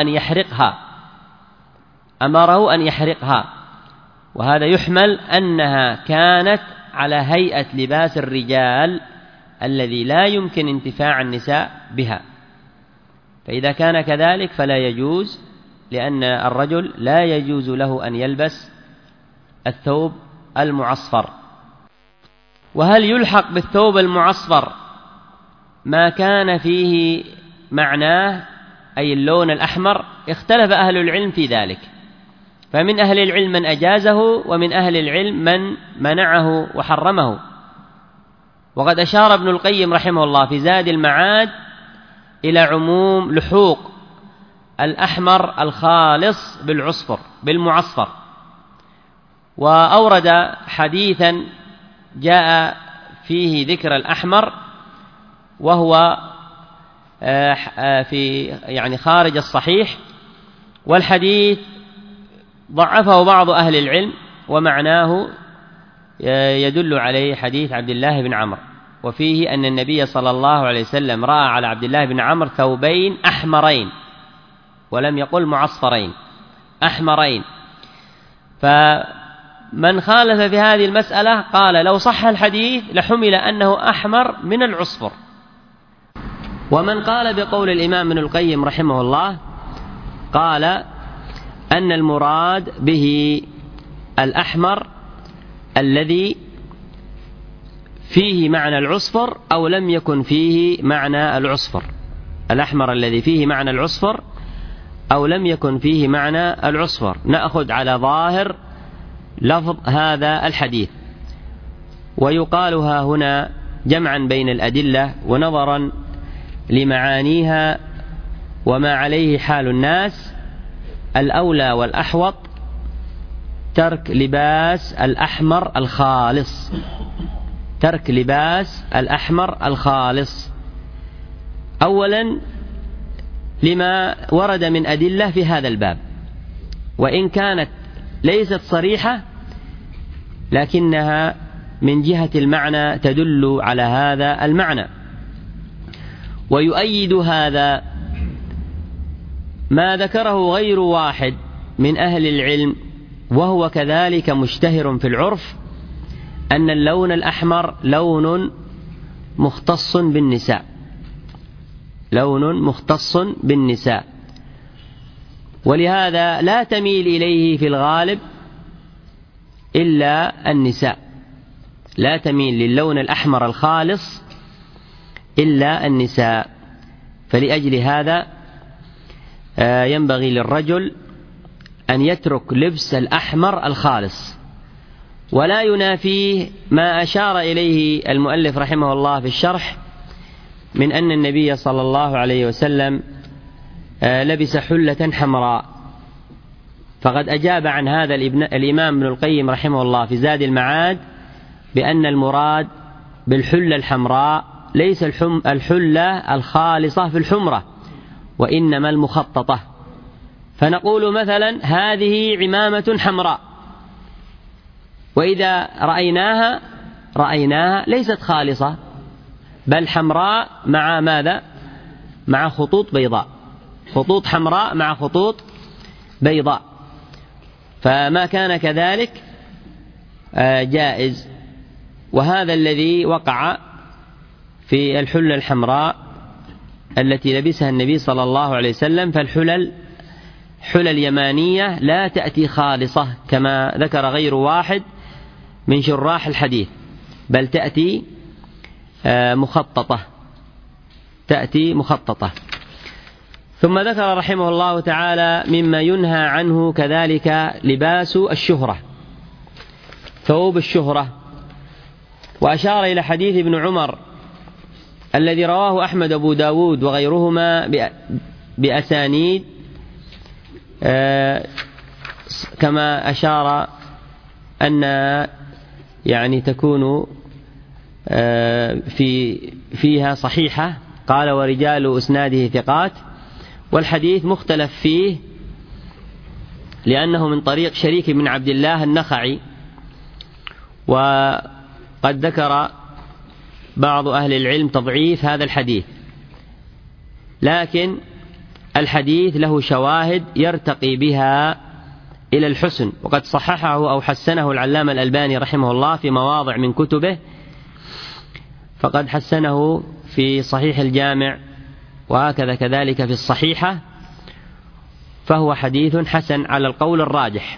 أن يحرقها، وهذا يحمل أنها كانت على هيئة لباس الرجال الذي لا يمكن انتفاع النساء بها، فإذا كان كذلك فلا يجوز، لأن الرجل لا يجوز له أن يلبس الثوب المعصفر. وهل يلحق بالثوب المعصفر ما كان فيه معناه أي اللون الأحمر؟ اختلف أهل العلم في ذلك، فمن أهل العلم من أجازه، ومن أهل العلم من منعه وحرمه. وقد أشار ابن القيم رحمه الله في زاد المعاد إلى عموم لحوق الأحمر الخالص بالمعصفر، وأورد حديثا جاء فيه ذكر الأحمر، وهو في خارج الصحيح، والحديث ضعفه بعض أهل العلم، ومعناه يدل عليه حديث عبد الله بن عمرو، وفيه أن النبي صلى الله عليه وسلم رأى على عبد الله بن عمرو ثوبين أحمرين، ولم يقل معصفرين، أحمرين. فمن خالف في هذه المسألة قال لو صح الحديث لحمل أنه أحمر من العصفر. ومن قال بقول الإمام ابن القيم رحمه الله قال أن المراد به الأحمر الذي فيه معنى العصفر أو لم يكن فيه معنى العصفر، الأحمر الذي فيه معنى العصفر أو لم يكن فيه معنى العصفر، نأخذ على ظاهر لفظ هذا الحديث. ويقالها هنا جمعا بين الأدلة ونظرا لمعانيها وما عليه حال الناس، الأولى والأحوط ترك لباس الأحمر الخالص، ترك لباس الأحمر الخالص، أولا لما ورد من أدلة في هذا الباب، وإن كانت ليست صريحة لكنها من جهة المعنى تدل على هذا المعنى. ويؤيد هذا ما ذكره غير واحد من أهل العلم، وهو كذلك مشتهر في العرف، أن اللون الأحمر لون مختص بالنساء، لون مختص بالنساء، ولهذا لا تميل إليه في الغالب إلا النساء، لا تميل للون الأحمر الخالص إلا النساء. فلأجل هذا ينبغي للرجل أن يترك لبس الأحمر الخالص، ولا ينافيه ما أشار إليه المؤلف رحمه الله في الشرح من أن النبي صلى الله عليه وسلم لبس حلة حمراء، فقد أجاب عن هذا الإمام ابن القيم رحمه الله في زاد المعاد بأن المراد بالحلة الحمراء ليس الحلة الخالصة في الحمرة، وإنما المخططة. فنقول مثلا هذه عمامة حمراء، وإذا رأيناها ليست خالصة بل حمراء مع ماذا؟ مع خطوط بيضاء، خطوط حمراء مع خطوط بيضاء، فما كان كذلك جائز. وهذا الذي وقع في الحلة الحمراء التي لبسها النبي صلى الله عليه وسلم. فالحلل يمانية لا تأتي خالصة كما ذكر غير واحد من شراح الحديث، بل تأتي مخططة. ثم ذكر رحمه الله تعالى مما ينهى عنه كذلك لباس الشهرة، ثوب الشهرة، وأشار إلى حديث ابن عمر الذي رواه أحمد أبو داود وغيرهما بأسانيد كما أشار أن يعني تكون فيها صحيحة، قال ورجال إسناده ثقات. والحديث مختلف فيه لأنه من طريق شريك بن عبد الله النخعي، وقد ذكر بعض أهل العلم تضعيف هذا الحديث، لكن الحديث له شواهد يرتقي بها إلى الحسن، وقد صححه أو حسنه العلامة الألباني رحمه الله في مواضع من كتبه، فقد حسنه في صحيح الجامع وهكذا كذلك في الصحيحة، فهو حديث حسن على القول الراجح.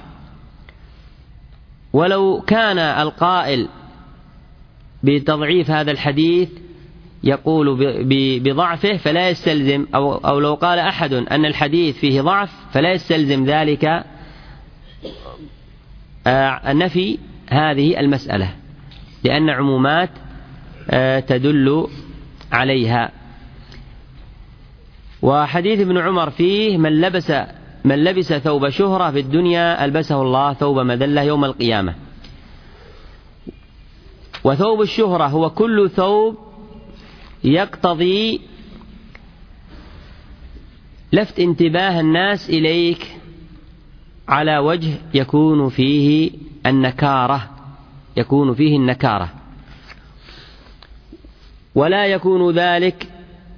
ولو كان القائل بتضعيف هذا الحديث يقول بضعفه فلا يستلزم، أو لو قال أحد أن الحديث فيه ضعف فلا يستلزم ذلك نفي هذه المسألة، لأن عمومات تدل عليها. وحديث ابن عمر فيه من لبس ثوب شهرة في الدنيا ألبسه الله ثوب مذلة يوم القيامة. وثوب الشهرة هو كل ثوب يقتضي لفت انتباه الناس إليك على وجه يكون فيه النكارة، ولا يكون ذلك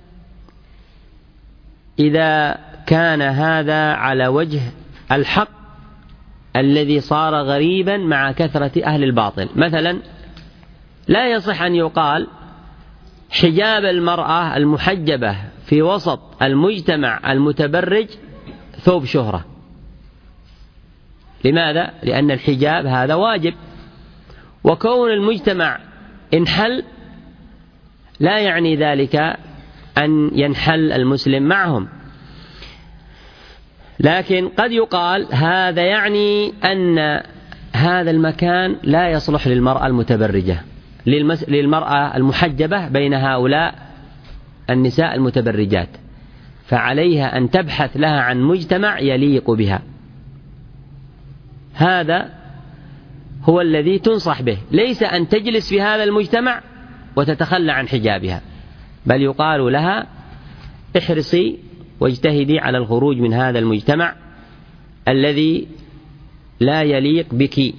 إذا كان هذا على وجه الحق الذي صار غريبا مع كثرة أهل الباطل. مثلا لا يصح أن يقال حجاب المرأة المحجبة في وسط المجتمع المتبرج ثوب شهرة. لماذا؟ لأن الحجاب هذا واجب، وكون المجتمع انحل لا يعني ذلك أن ينحل المسلم معهم، لكن قد يقال هذا يعني أن هذا المكان لا يصلح للمرأة المتبرجة، للمرأة المحجبة بين هؤلاء النساء المتبرجات، فعليها أن تبحث لها عن مجتمع يليق بها. هذا هو الذي تنصح به، ليس أن تجلس في هذا المجتمع وتتخلى عن حجابها، بل يقال لها احرصي واجتهدي على الخروج من هذا المجتمع الذي لا يليق بك.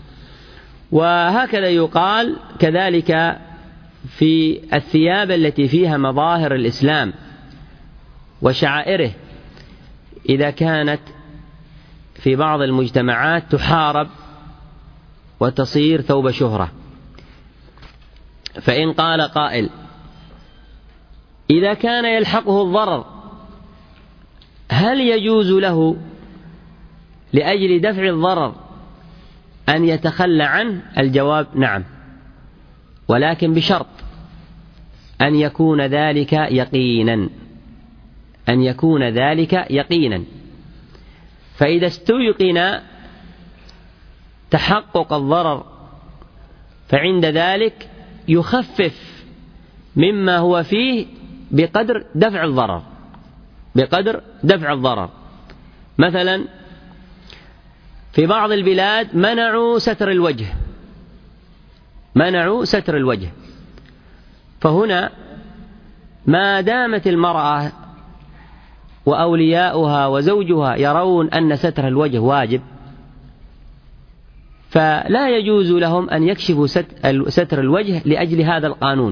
وهكذا يقال كذلك في الثياب التي فيها مظاهر الإسلام وشعائره، إذا كانت في بعض المجتمعات تحارب وتصير ثوب شهرة. فإن قال قائل إذا كان يلحقه الضرر هل يجوز له لأجل دفع الضرر أن يتخلى عنه؟ الجواب نعم، ولكن بشرط أن يكون ذلك يقينا. فإذا استيقن تحقق الضرر فعند ذلك يخفف مما هو فيه بقدر دفع الضرر. مثلا في بعض البلاد منعوا ستر الوجه. فهنا ما دامت المرأة وأولياؤها وزوجها يرون أن ستر الوجه واجب، فلا يجوز لهم أن يكشفوا ستر الوجه لأجل هذا القانون،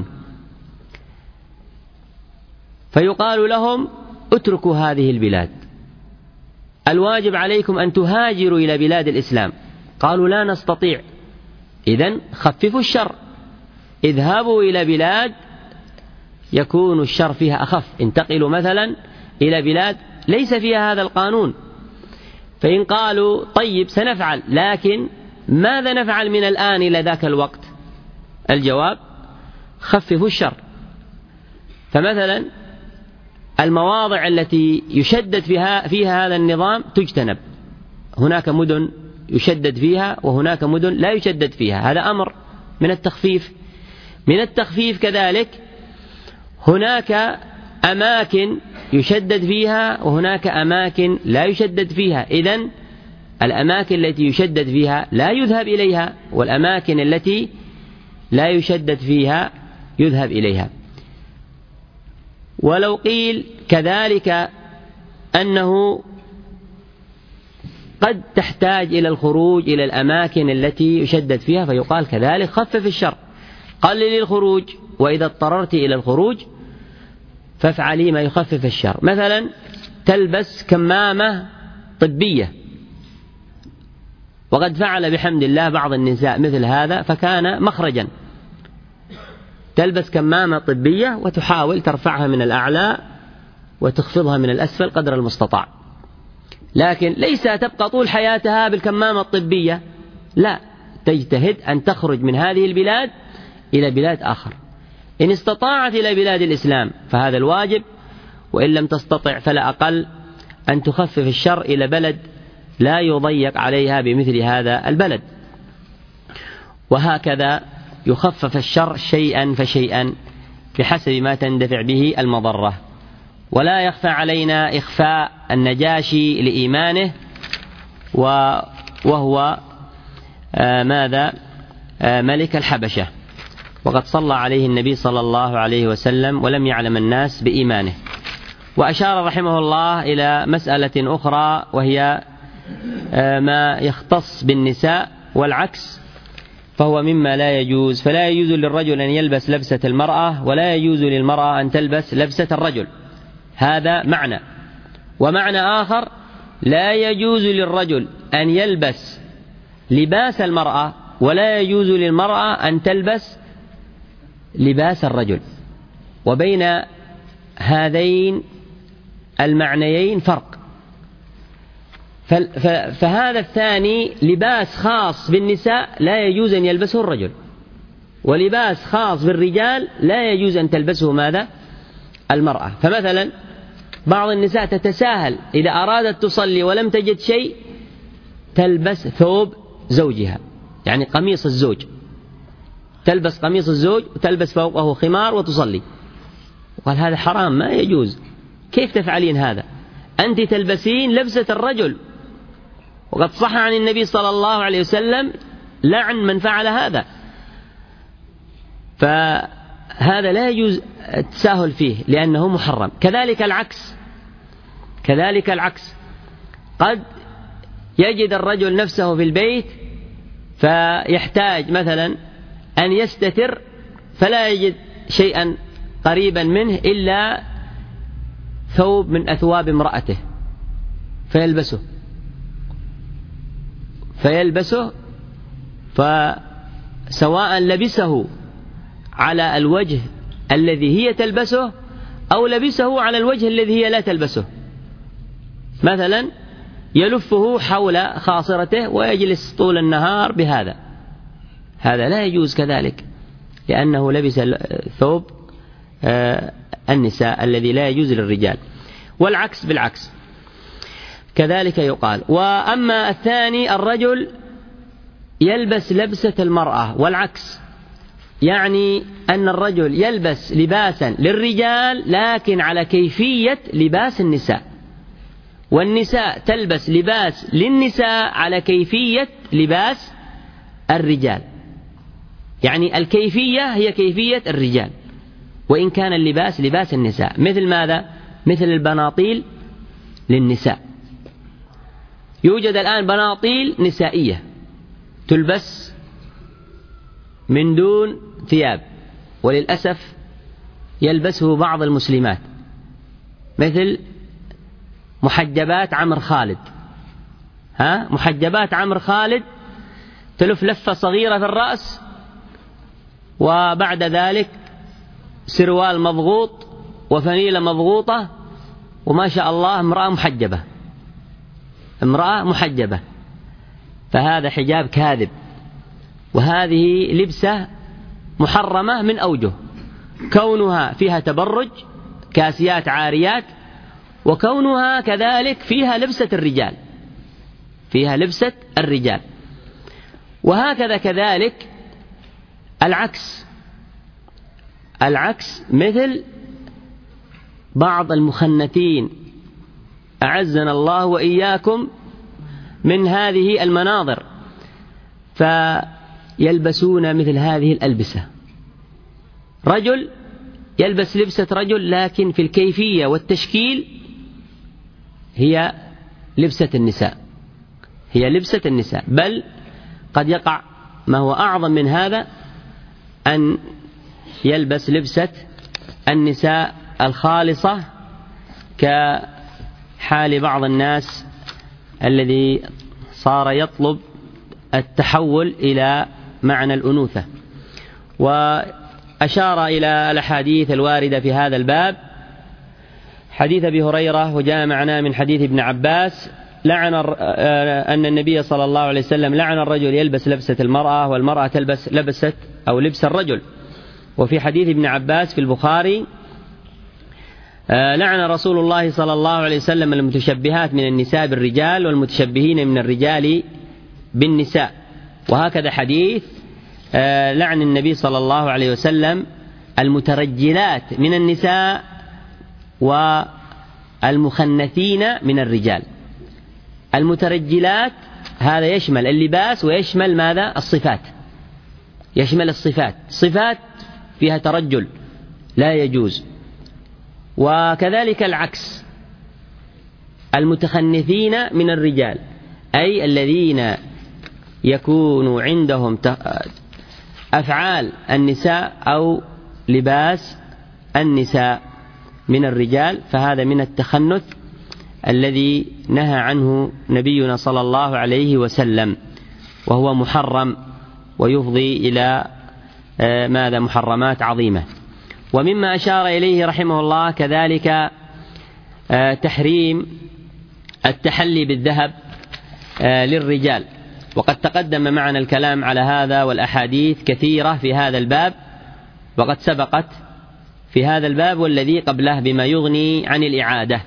فيقال لهم اتركوا هذه البلاد، الواجب عليكم أن تهاجروا إلى بلاد الإسلام. قالوا لا نستطيع، إذن خففوا الشر، اذهبوا إلى بلاد يكون الشر فيها أخف، انتقلوا مثلا إلى بلاد ليس فيها هذا القانون. فإن قالوا طيب سنفعل، لكن ماذا نفعل من الآن إلى ذاك الوقت؟ الجواب خففوا الشر. فمثلا المواضع التي يشدد فيها هذا النظام تجتنب، هناك مدن يشدد فيها وهناك مدن لا يشدد فيها، هذا أمر من التخفيف. من التخفيف كذلك هناك أماكن يشدد فيها وهناك أماكن لا يشدد فيها، إذن الأماكن التي يشدد فيها لا يذهب إليها، والأماكن التي لا يشدد فيها يذهب إليها. ولو قيل كذلك أنه قد تحتاج إلى الخروج إلى الأماكن التي يشدد فيها، فيقال كذلك خفف الشر، قلل الخروج، وإذا اضطررت إلى الخروج فافعلي ما يخفف الشر. مثلا تلبس كمامة طبية، وقد فعل بحمد الله بعض النساء مثل هذا فكان مخرجا، تلبس كمامة طبية وتحاول ترفعها من الأعلى وتخفضها من الأسفل قدر المستطاع، لكن ليس تبقى طول حياتها بالكمامة الطبية، لا، تجتهد أن تخرج من هذه البلاد إلى بلاد آخر. إن استطاعت إلى بلاد الإسلام فهذا الواجب، وإن لم تستطع فلا أقل أن تخفف الشر إلى بلد لا يضيق عليها بمثل هذا البلد. وهكذا يخفف الشر شيئا فشيئا بحسب ما تندفع به المضرة. ولا يخفى علينا إخفاء النجاشي لإيمانه، وهو ماذا؟ ملك الحبشة، وقد صلى عليه النبي صلى الله عليه وسلم ولم يعلم الناس بإيمانه. وأشار رحمه الله إلى مسألة أخرى، وهي ما يختص بالنساء والعكس، فهو مما لا يجوز. فلا يجوز للرجل أن يلبس لبسة المرأة، ولا يجوز للمرأة أن تلبس لبسة الرجل، هذا معنى. ومعنى آخر، لا يجوز للرجل أن يلبس لباس المرأة، ولا يجوز للمرأة أن تلبس لباس الرجل. وبين هذين المعنيين فرق. فهذا الثاني لباس خاص بالنساء لا يجوز أن يلبسه الرجل، ولباس خاص بالرجال لا يجوز أن تلبسه ماذا؟ المرأة. فمثلا بعض النساء تتساهل، إذا أرادت تصلي ولم تجد شيء تلبس ثوب زوجها، يعني قميص الزوج، تلبس قميص الزوج وتلبس فوقه خمار وتصلي. وقال هذا حرام، ما يجوز، كيف تفعلين هذا؟ أنت تلبسين لبسة الرجل، وقد صح عن النبي صلى الله عليه وسلم لعن من فعل هذا. فهذا لا يجوز التساهل فيه لأنه محرم. كذلك العكس، قد يجد الرجل نفسه في البيت فيحتاج مثلا أن يستتر، فلا يجد شيئا قريبا منه إلا ثوب من أثواب امرأته فيلبسه، فسواء لبسه على الوجه الذي هي تلبسه أو لبسه على الوجه الذي هي لا تلبسه، مثلا يلفه حول خاصرته ويجلس طول النهار بهذا، هذا لا يجوز كذلك، لأنه لبس ثوب النساء الذي لا يجوز للرجال. والعكس بالعكس كذلك يقال. وأما الثاني، الرجل يلبس لبسة المرأة، والعكس، يعني أن الرجل يلبس لباسا للرجال لكن على كيفية لباس النساء، والنساء تلبس لباس للنساء على كيفية لباس الرجال، يعني الكيفية هي كيفية الرجال، وإن كان اللباس لباس النساء. مثل ماذا؟ مثل البناطيل للنساء. يوجد الآن بناطيل نسائية تلبس من دون ثياب، وللأسف يلبسه بعض المسلمات، مثل محجبات عمرو خالد. محجبات عمرو خالد تلف لفة صغيرة في الرأس، وبعد ذلك سروال مضغوط وفنيلة مضغوطة، وما شاء الله امرأة محجبة، امرأة محجبة. فهذا حجاب كاذب، وهذه لبسة محرمة من أوجه، كونها فيها تبرج كاسيات عاريات، وكونها كذلك فيها لبسة الرجال، فيها لبسة الرجال. وهكذا كذلك العكس مثل بعض المخنثين أعزنا الله وإياكم من هذه المناظر، فيلبسون مثل هذه الألبسة. رجل يلبس لبسة رجل، لكن في الكيفية والتشكيل هي لبسة النساء، هي لبسة النساء. بل قد يقع ما هو أعظم من هذا، أن يلبس لبسة النساء الخالصة، كحال بعض الناس الذي صار يطلب التحول إلى معنى الأنوثة. وأشار إلى الأحاديث الواردة في هذا الباب، حديث أبي هريرة وجاء معنا من حديث ابن عباس أن النبي صلى الله عليه وسلم لعن الرجل يلبس لبسة المرأة، والمرأة تلبس لبسة أو لبس الرجل. وفي حديث ابن عباس في البخاري لعن رسول الله صلى الله عليه وسلم المتشبهات من النساء بالرجال، والمتشبهين من الرجال بالنساء. وهكذا حديث لعن النبي صلى الله عليه وسلم المترجلات من النساء والمخنثين من الرجال. المترجلات هذا يشمل اللباس ويشمل ماذا؟ الصفات، يشمل الصفات، صفات فيها ترجل لا يجوز. وكذلك العكس، المتخنثين من الرجال، أي الذين يكون عندهم أفعال النساء أو لباس النساء من الرجال، فهذا من التخنث الذي نهى عنه نبينا صلى الله عليه وسلم، وهو محرم ويفضي إلى ماذا؟ محرمات عظيمة. ومما أشار إليه رحمه الله كذلك تحريم التحلي بالذهب للرجال، وقد تقدم معنا الكلام على هذا والأحاديث كثيرة في هذا الباب، وقد سبقت في هذا الباب والذي قبله بما يغني عن الإعادة.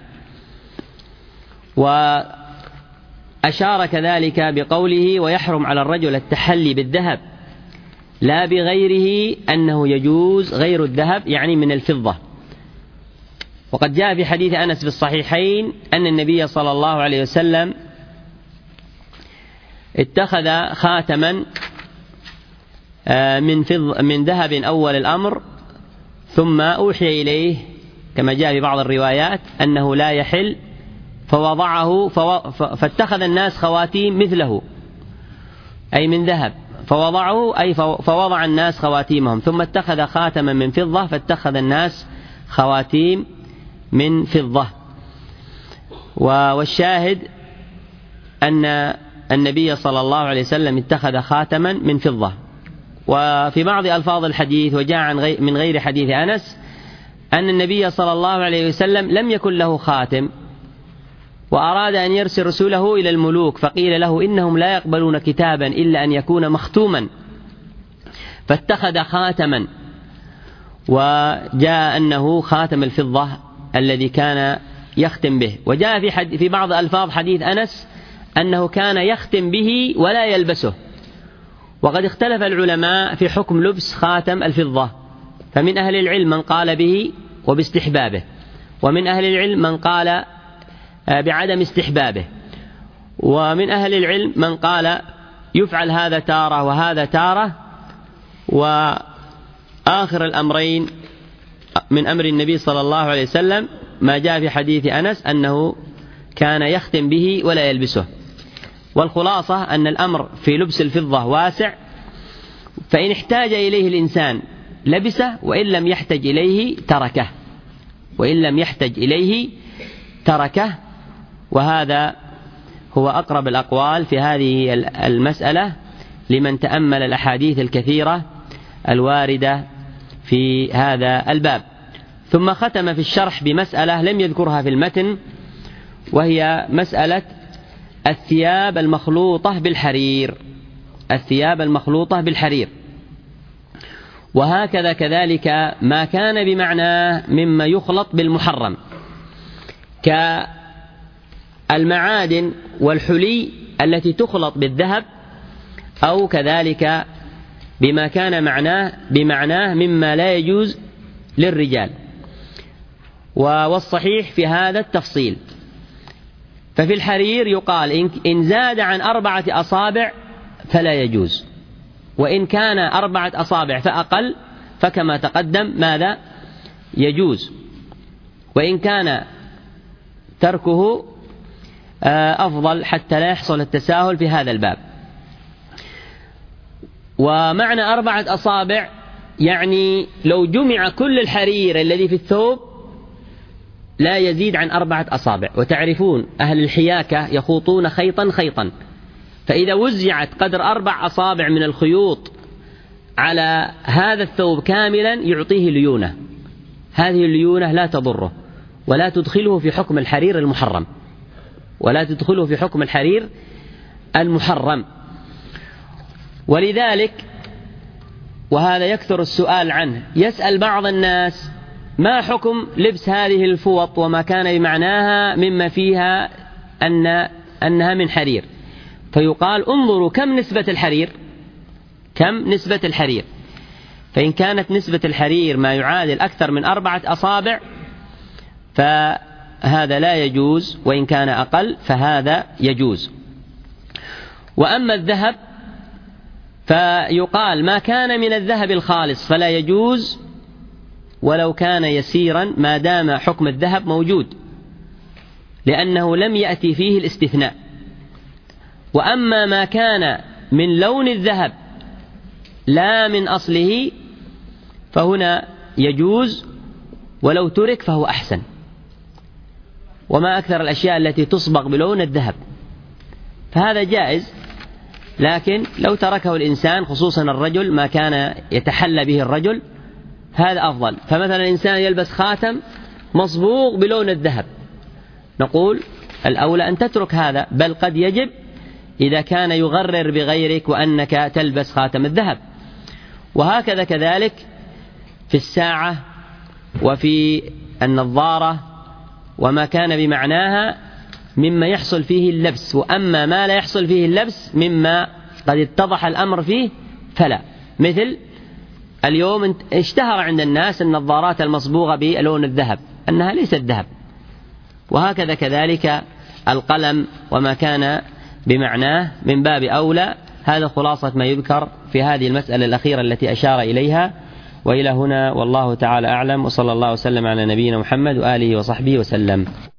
وأشار كذلك بقوله ويحرم على الرجل التحلي بالذهب لا بغيره، أنه يجوز غير الذهب يعني من الفضة. وقد جاء في حديث أنس في الصحيحين أن النبي صلى الله عليه وسلم اتخذ خاتما من ذهب أول الأمر، ثم أوحي إليه كما جاء في بعض الروايات أنه لا يحل، فوضعه فاتخذ الناس خواتيم مثله أي من ذهب، فوضعه أي فوضع الناس خواتيمهم، ثم اتخذ خاتما من فضة فاتخذ الناس خواتيم من فضة. والشاهد أن النبي صلى الله عليه وسلم اتخذ خاتما من فضة. وفي بعض ألفاظ الحديث وجاء من غير حديث أنس أن النبي صلى الله عليه وسلم لم يكن له خاتم، وأراد أن يرسل رسوله إلى الملوك، فقيل له إنهم لا يقبلون كتابا إلا أن يكون مختوما، فاتخذ خاتما، وجاء أنه خاتم الفضة الذي كان يختم به. وجاء في بعض ألفاظ حديث أنس أنه كان يختم به ولا يلبسه. وقد اختلف العلماء في حكم لبس خاتم الفضة، فمن أهل العلم من قال به وباستحبابه، ومن أهل العلم من قال بعدم استحبابه. ومن أهل العلم من قال يفعل هذا تارة وهذا تارة، وآخر الأمرين من أمر النبي صلى الله عليه وسلم ما جاء في حديث أنس أنه كان يختم به ولا يلبسه. والخلاصة أن الأمر في لبس الفضة واسع، فإن احتاج إليه الإنسان لبسه، وإن لم يحتج إليه تركه. وهذا هو أقرب الأقوال في هذه المسألة لمن تأمل الأحاديث الكثيرة الواردة في هذا الباب. ثم ختم في الشرح بمسألة لم يذكرها في المتن، وهي مسألة الثياب المخلوطة بالحرير. وهكذا كذلك ما كان بمعناه مما يخلط بالمحرم كالمعادن والحلي التي تخلط بالذهب، أو كذلك بما كان بمعناه مما لا يجوز للرجال. والصحيح في هذا التفصيل. ففي الحرير يقال إن زاد عن 4 أصابع فلا يجوز، وإن كان 4 أصابع فأقل فكما تقدم ماذا يجوز، وإن كان تركه أفضل حتى لا يحصل التساهل في هذا الباب. ومعنى 4 أصابع يعني لو جمع كل الحرير الذي في الثوب لا يزيد عن 4 أصابع. وتعرفون أهل الحياكة يخوطون خيطا، فإذا وزعت قدر 4 أصابع من الخيوط على هذا الثوب كاملا يعطيه ليونة. هذه الليونة لا تضره ولا تدخله في حكم الحرير المحرم. ولذلك وهذا يكثر السؤال عنه، يسأل بعض الناس ما حكم لبس هذه الفوط وما كان بمعناها مما فيها أنها من حرير، فيقال انظروا كم نسبة الحرير. فإن كانت نسبة الحرير ما يعادل أكثر من 4 أصابع فهذا لا يجوز، وإن كان أقل فهذا يجوز. وأما الذهب فيقال ما كان من الذهب الخالص فلا يجوز ولو كان يسيرا ما دام حكم الذهب موجود، لأنه لم يأتي فيه الاستثناء. وأما ما كان من لون الذهب لا من أصله فهنا يجوز، ولو ترك فهو أحسن. وما أكثر الأشياء التي تصبغ بلون الذهب، فهذا جائز. لكن لو تركه الإنسان خصوصا الرجل ما كان يتحلى به الرجل هذا أفضل. فمثلا الإنسان يلبس خاتم مصبوغ بلون الذهب، نقول الأولى أن تترك هذا، بل قد يجب إذا كان يغرر بغيرك وأنك تلبس خاتم الذهب. وهكذا كذلك في الساعة وفي النظارة وما كان بمعناها مما يحصل فيه اللبس. وأما ما لا يحصل فيه اللبس مما قد اتضح الأمر فيه فلا. مثل اليوم اشتهر عند الناس النظارات المصبوغة بلون الذهب أنها ليست ذهب. وهكذا كذلك القلم وما كان بمعناه من باب أولى. هذا خلاصة ما يذكر في هذه المسألة الأخيرة التي أشار إليها. وإلى هنا والله تعالى أعلم، وصلى الله وسلم على نبينا محمد وآله وصحبه وسلم.